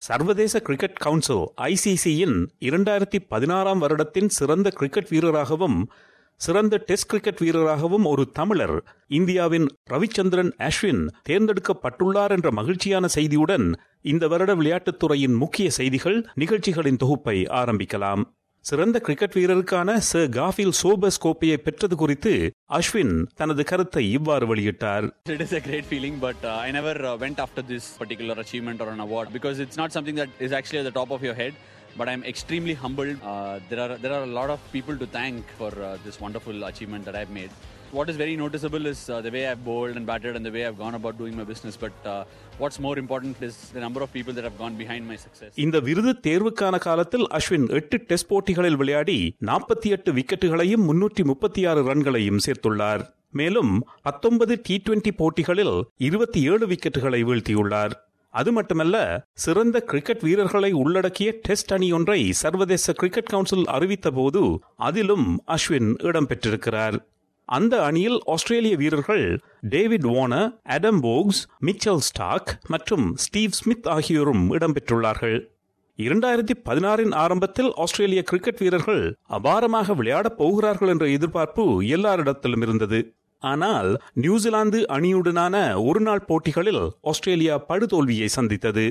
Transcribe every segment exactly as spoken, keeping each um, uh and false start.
சர்வதேச cricket council ஐசிசியின் இரண்டாயிரத்தி பதினாறாம் வருடத்தின் சிறந்த கிரிக்கெட் வீரராகவும் சிறந்த டெஸ்ட் கிரிக்கெட் வீரராகவும் ஒரு தமிழர் இந்தியாவின் ரவிச்சந்திரன் அஸ்வின் தேர்ந்தெடுக்கப்பட்டுள்ளார் என்ற மகிழ்ச்சியான செய்தியுடன் இந்த வருட விளையாட்டுத்துறையின் முக்கிய செய்திகள் நிகழ்ச்சிகளின் தொகுப்பை ஆரம்பிக்கலாம். சிறந்த கிரிக்கெட் வீரருக்கான சர் கார்ஃபீல்ட் சோபர்ஸ் கோப்பையை பெற்றது குறித்து அஸ்வின் தனது கருத்தை இவ்வாறு வெளியிட்டார். It is a great feeling, but uh, I never uh, went after this particular achievement or an award because it's not something that is actually at the top of your head. But I'm extremely humbled. Uh, there are there are a lot of people to thank for uh, this wonderful achievement that I've made. What is very noticeable is uh, the way I've bowled and batted and the way I've gone about doing my business. But uh, what's more important is the number of people that have gone behind my success. இந்த விருது தேர்வுக்கான காலத்தில் அஸ்வின் எட்டு test போட்டிகளில் விளையாடி நாற்பத்தி எட்டு விக்கெட்டுகளையும் முன்னூற்றி முப்பத்தி ஆறு ரன்களையும் சேர்த்துள்ளார். மேலும் பத்தொன்பது டி டுவெண்டி போட்டிகளில் இருபத்தி ஏழு விக்கெட்டுகளை வீழ்த்தியுள்ளார். அது மட்டுமல்ல, சிறந்த கிரிக்கெட் வீரர்களை உள்ளடக்கிய டெஸ்ட் அணி ஒன்றை சர்வதேச கிரிக்கெட் கவுன்சில் அறிவித்த போது அதிலும் அஸ்வின் இடம்பெற்றிருக்கிறார். அந்த அணியில் ஆஸ்திரேலிய வீரர்கள் டேவிட் வார்னர், ஆடம் போக்ஸ், மிச்சல் ஸ்டார்க் மற்றும் ஸ்டீவ் ஸ்மித் ஆகியோரும் இடம்பெற்றுள்ளார்கள். இரண்டாயிரத்தி பதினாறின் ஆரம்பத்தில் ஆஸ்திரேலிய கிரிக்கெட் வீரர்கள் அபாரமாக விளையாடப் போகிறார்கள் என்ற எதிர்பார்ப்பு எல்லாரிடத்திலும் இருந்தது. ஆனால் நியூசிலாந்து அணியுடனான ஒரு நாள் போட்டிகளில் ஆஸ்திரேலியா படுதோல்வியை சந்தித்தது.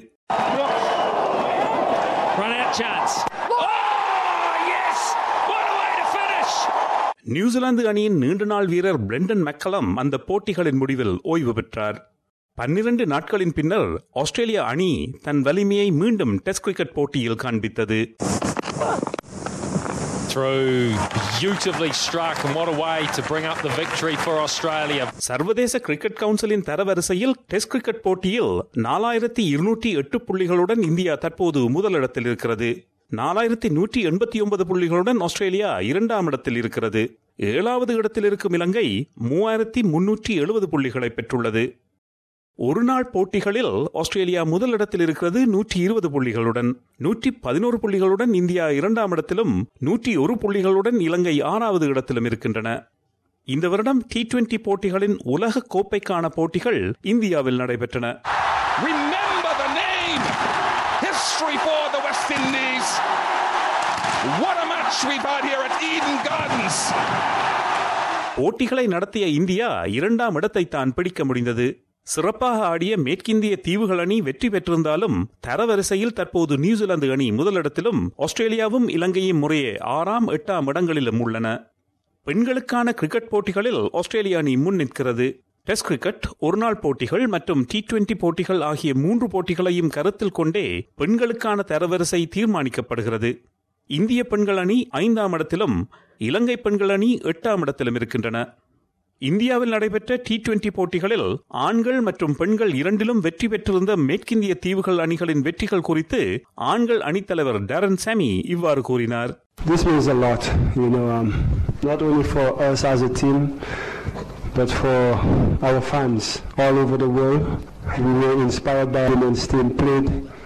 நியூசிலாந்து அணியின் நீண்ட நாள் வீரர் பிரெண்டன் மெக்கலம் அந்த போட்டிகளின் முடிவில் ஓய்வு பெற்றார். பன்னிரண்டு நாட்களின் பின்னர் ஆஸ்திரேலிய அணி தன் வலிமையை மீண்டும் டெஸ்ட் கிரிக்கெட் போட்டியில் காண்பித்தது. சர்வதேச கிரிக்கெட் கவுன்சிலின் தரவரிசையில் டெஸ்ட் கிரிக்கெட் போட்டியில் நாலாயிரத்தி இருநூற்றி எட்டு புள்ளிகளுடன் இந்தியா தற்போது முதலிடத்தில் இருக்கிறது. நாலாயிரத்தி நூற்றி எண்பத்தி ஒன்பது புள்ளிகளுடன் ஆஸ்திரேலியா இரண்டாம் இடத்தில் இருக்கிறது. ஏழாவது இடத்தில் இருக்கும் இலங்கை மூவாயிரத்தி முன்னூற்றி எழுபது புள்ளிகளை பெற்றுள்ளது. ஒரு நாள் போட்டிகளில் ஆஸ்திரேலியா முதலிடத்தில் இருக்கிறது நூற்றி இருபது புள்ளிகளுடன். நூற்றி பதினோரு புள்ளிகளுடன் இந்தியா இரண்டாம் இடத்திலும் நூற்றி ஒரு புள்ளிகளுடன் இலங்கை ஆறாவது இடத்திலும் இருக்கின்றன. இந்த வருடம் டி டுவெண்டி போட்டிகளின் உலக கோப்பைக்கான போட்டிகள் இந்தியாவில் நடைபெற்றன. போட்டிகளை நடத்திய இந்தியா இரண்டாம் இடத்தை தான் பிடிக்க முடிந்தது. சிறப்பாக ஆடிய மேற்கிந்திய தீவுகள் அணி வெற்றி பெற்றிருந்தாலும் தரவரிசையில் தற்போது நியூசிலாந்து அணி முதலிடத்திலும் ஆஸ்திரேலியாவும் இலங்கையும் முறையே ஆறாம் எட்டாம் இடங்களிலும் உள்ளன. பெண்களுக்கான கிரிக்கெட் போட்டிகளில் ஆஸ்திரேலிய அணி முன் நிற்கிறது. டெஸ்ட் கிரிக்கெட், ஒருநாள் போட்டிகள் மற்றும் டி டுவெண்டி போட்டிகள் ஆகிய மூன்று போட்டிகளையும் கருத்தில் கொண்டே பெண்களுக்கான தரவரிசை தீர்மானிக்கப்படுகிறது. இந்திய பெண்கள் அணி ஐந்தாம் இடத்திலும் இலங்கை பெண்கள் அணி எட்டாம் இடத்திலும் இருக்கின்றன. இந்தியாவில் நடைபெற்ற டி டுவெண்டி போட்டிகளில் ஆண்கள் மற்றும் பெண்கள் இரண்டிலும் வெற்றி பெற்றிருந்த மேற்கிந்திய தீவுகள் அணிகளின் வெற்றிகள் குறித்து ஆண்கள் அணித்தலைவர் டாரன் சாமி இவ்வாறு கூறினார். This means a lot, you know, um, not only for us as a team, but for our fans all over the world. We were inspired by women's team played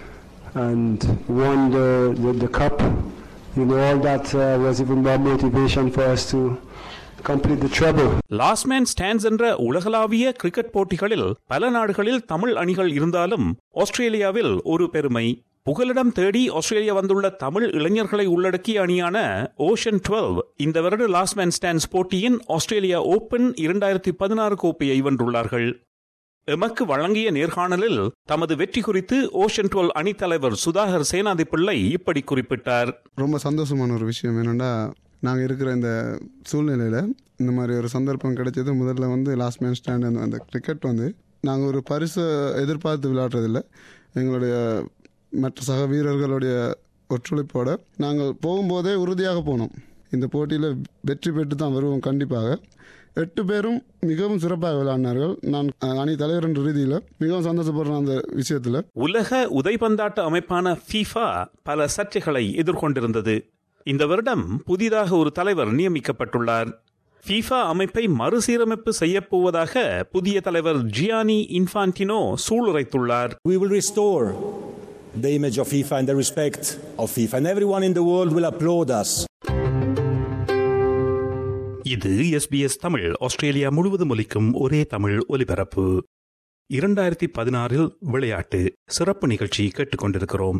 and won the, the, the cup. You know, all that uh, was even more motivation for us to complete the treble. Last man stands என்ற உலகளாவிய cricket போட்டிகளில் பல நாடுகளில் தமிழ் அணிகள் இருந்தாலும் ஆஸ்திரேலியாவில் ஒரு பெருமை. புகலிடம் தேடி ஆஸ்திரேலியா வந்துள்ள தமிழ் இளைஞர்களை உள்ளடக்கிய அணியான ஓஷன் டுவெல்வ் இந்த வருட லாஸ்ட் மேன் ஸ்டாண்ட்ஸ் போட்டியின் ஆஸ்திரேலியா ஓபன் இரண்டாயிரத்தி பதினாறு கோப்பையை வென்றுள்ளார்கள். எமக்கு வழங்கிய நேர்காணலில் தமது வெற்றி குறித்து ஓஷன் டுவெல்வ் அணித்தலைவர் சுதாகர் சேனாதி பிள்ளை இப்படி குறிப்பிட்டார். ரொம்ப சந்தோஷமான ஒரு விஷயம் என்னன்னா, நாங்கள் இருக்கிற இந்த சூழ்நிலையில் இந்த மாதிரி ஒரு சந்தர்ப்பம் கிடைச்சது. முதல்ல வந்து லாஸ்ட் மேன் ஸ்டாண்ட் அந்த கிரிக்கெட் வந்து நாங்கள் ஒரு பரிசை எதிர்பார்த்து விளையாடுறதில்லை. எங்களுடைய மற்ற சக வீரர்களுடைய ஒத்துழைப்போடு நாங்கள் போகும்போதே உறுதியாக போனோம். இந்த போட்டியில் வெற்றி பெற்று தான் வருவோம் கண்டிப்பாக. எட்டு பேரும் மிகவும் சிறப்பாக விளையாடினார்கள். நான் அணி தலைவர் என்ற ரீதியில் மிகவும் சந்தோஷப்படுறேன் அந்த விஷயத்தில். உலக உதைபந்தாட்ட அமைப்பான ஃபீஃபா பல சர்ச்சைகளை எதிர்கொண்டிருந்தது. இந்த வருடம் புதிதாக ஒரு தலைவர் நியமிக்கப்பட்டுள்ளார். ஃபீஃபா அமைப்பை மறுசீரமைப்பு செய்யப்போவதாக புதிய தலைவர் ஜியானி இன்ஃபான்டினோ சூளுரைத்துள்ளார். We will restore the image of FIFA and the respect of FIFA and everyone in the world will applaud us. இது S B S Tamil, Australia முழுவதும் ஒலிக்கும் ஒரே தமிழ் ஒலிபரப்பு. இரண்டாயிரத்தி பதினாறில் விளையாட்டு சிறப்பு நிகழ்ச்சி கேட்டுக்கொண்டிருக்கிறோம்.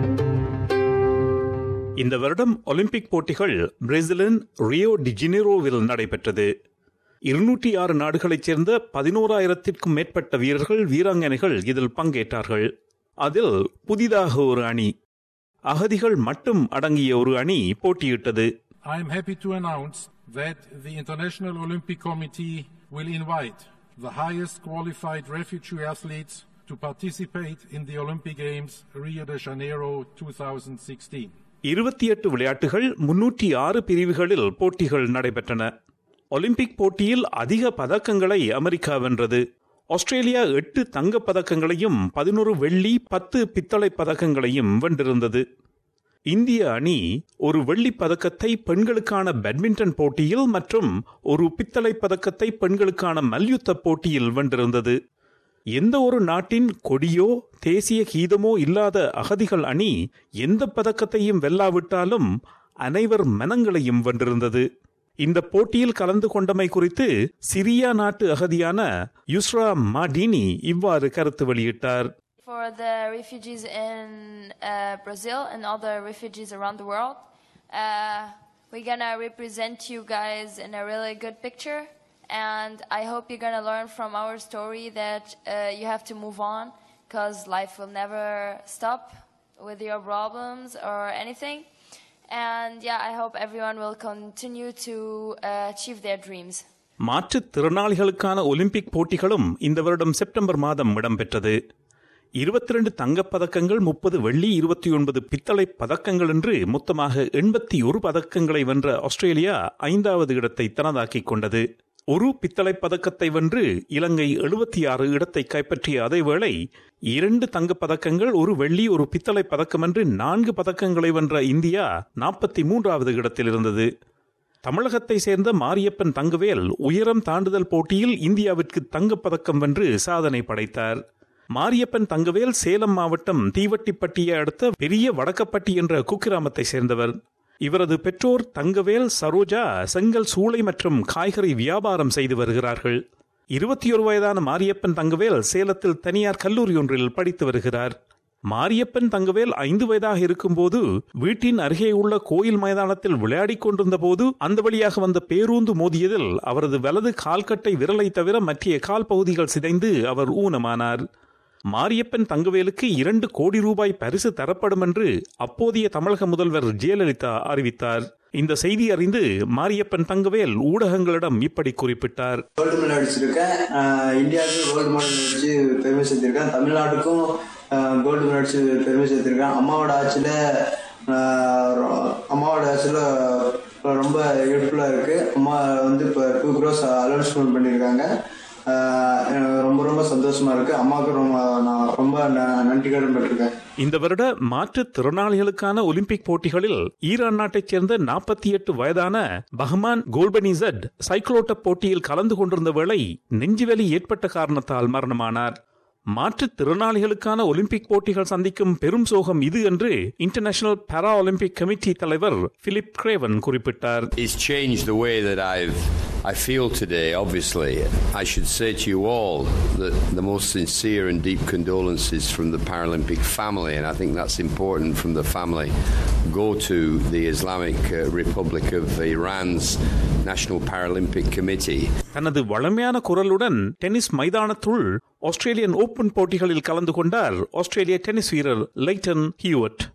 இந்த வருடம் ஒலிம்பிக் போட்டிகள் பிரேசிலின் ரியோ டி ஜெனீரோவில் நடைபெற்றது. இருநூற்றி ஆறு நாடுகளைச் சேர்ந்த பதினோராயிரத்திற்கும் மேற்பட்ட வீரர்கள் வீராங்கனைகள் இதில் பங்கேற்றார்கள். அதில் புதிதாக ஒரு அணி, அகதிகள் மட்டும் அடங்கிய ஒரு அணி போட்டியிட்டது. I am happy to announce that the International Olympic Committee will invite the highest qualified refugee athletes to participate in the Olympic Games Rio de Janeiro twenty sixteen. இருபத்தி எட்டு விளையாட்டுகள் முன்னூற்றி ஆறு பிரிவுகளில் போட்டிகள் நடைபெற்றன. ஒலிம்பிக் போட்டியில் அதிக பதக்கங்களை அமெரிக்கா வென்றது. ஆஸ்திரேலியா எட்டு தங்கப் பதக்கங்களையும் பதினொரு வெள்ளி பத்து பித்தளை பதக்கங்களையும் வென்றிருந்தது. இந்திய அணி ஒரு வெள்ளிப் பதக்கத்தை பெண்களுக்கான பேட்மிண்டன் போட்டியில் மற்றும் ஒரு பித்தளை பதக்கத்தை பெண்களுக்கான மல்யுத்த போட்டியில் வென்றிருந்தது. எந்த ஒரு நாட்டின் கொடியோ தேசிய கீதமோ இல்லாத அகதிகள் அணி எந்த பதக்கத்தையும் வெல்லாவிட்டாலும் அனைவர் மனங்களையும் வென்றிருந்தது. இந்த போட்டியில் கலந்து கொண்டமை குறித்து சிரியா நாட்டு அகதியான யுஸ்ரா மாடினி இவ்வாறு கருத்து வெளியிட்டார். For the refugees in uh, Brazil and other refugees around the world, uh, we're gonna represent you guys in a really good picture, and I hope you're gonna learn from our story that uh, you have to move on, because life will never stop with your problems or anything. And yeah, I hope everyone will continue to uh, achieve their dreams. மாற்றுத் திறனாளிகளுக்கான Olympic போட்டிகளும் இந்த வருடம் September மாதம் இடம்பெற்றது. இருபத்தி ரெண்டு தங்கப் பதக்கங்கள், முப்பது வெள்ளி, இருபத்தி ஒன்பது பித்தளை பதக்கங்கள் என்று மொத்தமாக எண்பத்தி ஒரு பதக்கங்களை வென்ற ஆஸ்திரேலியா ஐந்தாவது இடத்தை தனதாக்கிக் கொண்டது. ஒரு பித்தளை பதக்கத்தை வென்று இலங்கை எழுபத்தி ஆறு இடத்தை கைப்பற்றிய அதேவேளை இரண்டு தங்கப் பதக்கங்கள், ஒரு வெள்ளி, ஒரு பித்தளை பதக்கம் என்று நான்கு பதக்கங்களை வென்ற இந்தியா நாற்பத்தி மூன்றாவது இடத்தில் இருந்தது. தமிழகத்தை சேர்ந்த மாரியப்பன் தங்கவேல் உயரம் தாண்டுதல் போட்டியில் இந்தியாவிற்கு தங்கப்பதக்கம் வென்று சாதனை படைத்தார். மாரியப்பன் தங்கவேல் சேலம் மாவட்டம் தீவட்டிப்பட்டியை அடுத்த பெரிய வடக்கப்பட்டி என்ற குக்கிராமத்தை சேர்ந்தவர். இவரது பெற்றோர் தங்கவேல், சரோஜா செங்கல் சூளை மற்றும் காய்கறி வியாபாரம் செய்து வருகிறார்கள். இருபத்தி ஒரு வயதான மாரியப்பன் தங்கவேல் சேலத்தில் தனியார் கல்லூரி ஒன்றில் படித்து வருகிறார். மாரியப்பன் தங்கவேல் ஐந்து வயதாக இருக்கும்போது வீட்டின் அருகே உள்ள கோயில் மைதானத்தில் விளையாடி கொண்டிருந்த போது அந்த வழியாக வந்த பேருந்து மோதியதில் அவரது வலது கால்கட்டை விரலை தவிர மற்ற கால் பகுதிகள் சிதைந்து அவர் ஊனமானார். மாரியப்பன் தங்கவேலுக்கு இரண்டு கோடி ரூபாய் பரிசு தரப்படும் என்று அப்போதைய தமிழக முதல்வர் ஜெயலலிதா அறிவித்தார். இந்த செய்தி அறிந்து மாரியப்பன் தங்கவேல் ஊடகங்களிடம் இப்படி குறிப்பிட்டார். கோல்டு மெடல் அடிச்சிருக்கேன், இந்தியாவுக்கு கோல்டு மெடல் அடிச்சு பெருமை சேர்த்திருக்கேன், தமிழ்நாட்டுக்கும் கோல்டு மெடல் அடிச்சு பெருமை சேர்த்திருக்கேன். அம்மாவோட ஆட்சியில அம்மாவோட ஆட்சியில ரொம்ப ஹெல்ப்ஃபுல்லா இருக்கு. அம்மா வந்து இப்போ டூ க்ரோஸ் அலோன்ஸ்மெண்ட் பண்ணியிருக்காங்க. ரொம்ப ரொம்ப சந்தோஷமா இருக்கு. அம்மாவுக்கு ரொம்ப நான் ரொம்ப நன்றி கடன் பெற்றிருக்கேன். இந்த வருட மாற்றுத் திறனாளிகளுக்கான ஒலிம்பிக் போட்டிகளில் ஈரான் நாட்டைச் சேர்ந்த நாற்பத்தி எட்டு வயதான பஹ்மான் கோல்பனிசட் சைக்ளோட்ட போட்டியில் கலந்து கொண்டிருந்த வேளை நெஞ்சுவலி ஏற்பட்ட காரணத்தால் மரணமானார். மாற்றுத் திறனாளிகளுக்கான ஒலிம்பிக் போட்டிகள் சந்திக்கும் பெரும் சோகம் இது என்று இன்டர்நேஷனல் பாரா ஒலிம்பிக் கமிட்டி தலைவர் பிலிப் கிரேவன் குறிப்பிட்டார். I feel today, obviously, I should say to you all that the most sincere and deep condolences from the Paralympic family, and I think that's important from the family, go to the Islamic uh, Republic of Iran's National Paralympic Committee. தனது வளமையான குரலுடன் tennis மைதானத்துள் Australian open போட்டிகளில் கலந்து கொண்டார் ஆஸ்திரேலிய tennis வீரர் lighten ஹியூவர்ட்.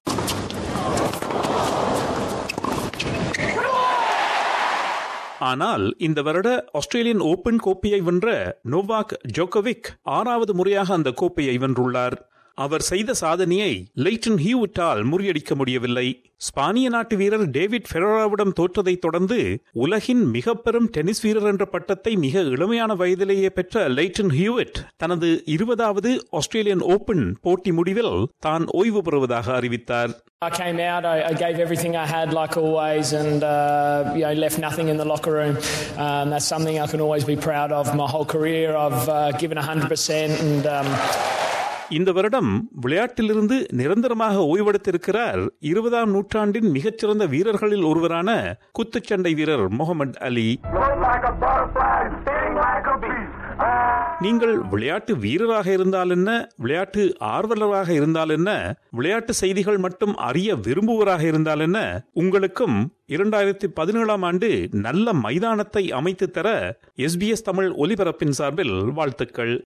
ஆனால் இந்த வருட ஆஸ்திரேலியன் ஓபன் கோப்பையை வென்ற நோவாக் ஜோகோவிக் ஆறாவது முறையாக அந்த கோப்பையை வென்றுள்ளார். அவர் செய்த சாதனையை லைட்டன் ஹியூவிட்டால் முறியடிக்க முடியவில்லை. ஸ்பானிய நாட்டு வீரர் டேவிட் ஃபெரராவிடம் தோற்றதை தொடர்ந்து உலகின் மிக பெரும் டென்னிஸ் வீரர் என்ற பட்டத்தை மிக இளமையான வயதிலேயே பெற்ற லைட்டன் ஹியூவிட் தனது இருபதாவது ஆஸ்திரேலியன் ஓபன் போட்டி முடிவில் தான் ஓய்வு பெறுவதாக அறிவித்தார். I came out, I, I gave everything I had like always and uh, you know, left nothing in the locker room. Um, that's something I can always be proud of. My whole career I've uh, given one hundred percent and um, இந்த வருடம் விளையாட்டிலிருந்து நிரந்தரமாக ஓய்வெடுத்திருக்கிறார் இருபதாம் நூற்றாண்டின் மிகச்சிறந்த வீரர்களில் ஒருவரான குத்துச்சண்டை வீரர் முகமது அலி. நீங்கள் விளையாட்டு வீரராக இருந்தால் என்ன, விளையாட்டு ஆர்வலராக இருந்தால் என்ன, விளையாட்டு செய்திகள் மட்டும் அறிய விரும்புவராக இருந்தால் என்ன, உங்களுக்கும் இரண்டாயிரத்தி பதினேழாம் ஆண்டு நல்ல மைதானத்தை அமைத்து தர எஸ்பிஎஸ் தமிழ் ஒலிபரப்பின் சார்பில் வாழ்த்துக்கள்.